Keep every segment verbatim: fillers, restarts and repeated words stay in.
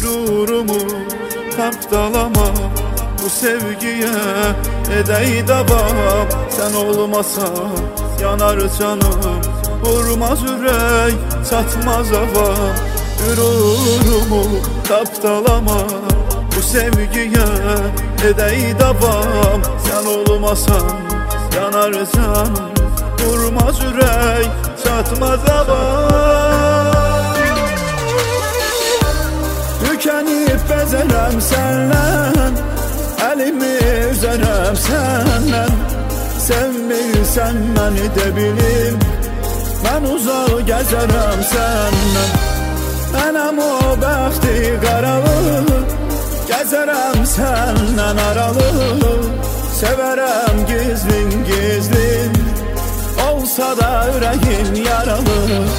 Qürurumu tapdalama, bu sevgiyə edəy davam. Sən olmasan yanar canım, vurmaz ürək, çatmaz avam. Qürurumu tapdalama, bu sevgiyə edəy davam. Sən olmasan yanar canım, vurmaz ürək, çatmaz avam. Tükənib bəzərəm səndən, əlimi üzərəm səndən. Sevmirsən məni də bilim, mən uzaq gəzərəm səndən. Mənəm o bəxti qaralı, gəzərəm səndən aralı. Sevərəm gizlin gizlin, olsa da ürəyin yaralı.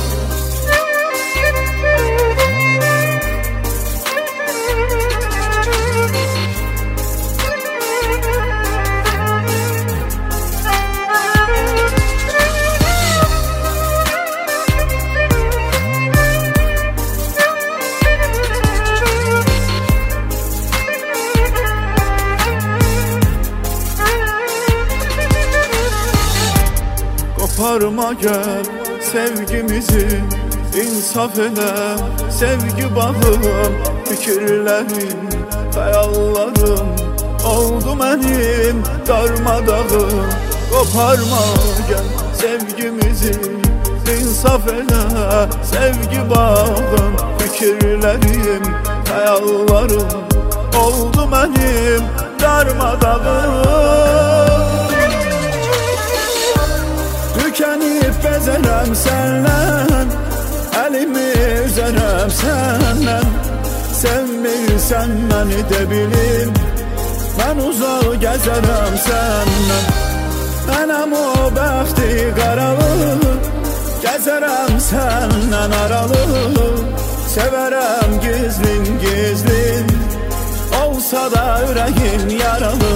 Parma gel sevgimizi, insaf elə sevgi bağım. Fikirlərim, xəyallarım oldu mənim darmadağım. Qoparma gel sevgimizi, insaf elə sevgi bağım. Fikirlərim, xəyallarım oldu mənim darmadağım. Tükənib bəzərəm səndən, əlimi üzərəm səndən. Sevmirsən məni də bilim, mən uzaq gəzərəm səndən. Mənəm o bəxti qaralı, gəzərəm səndən aralı. Sevərəm gizlin gizlin, olsa da ürəyin yaralı.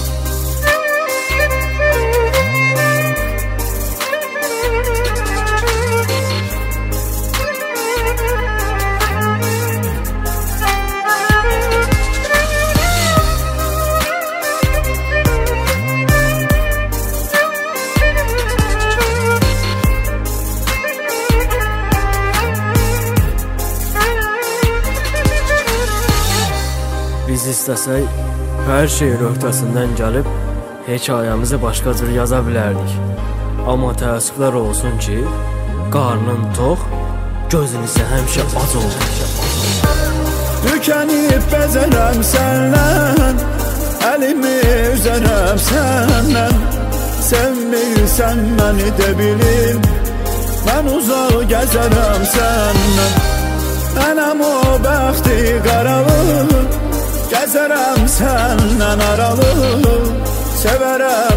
Biz istəsək, hər şeyin öhdəsindən gəlib hekayəmizi başqa cür yaza bilərdik. Amma təəssüflər olsun ki, qarnın tox, gözün isə həmişə ac oldu. Tükənib bəzərəm səndən, əlimi üzərəm səndən. Sevmirsən məni də bilim, mən uzaq gəzərəm səndən. Mənəm o bəxti qaralı, gəzərəm səndən aralı. Sevərəm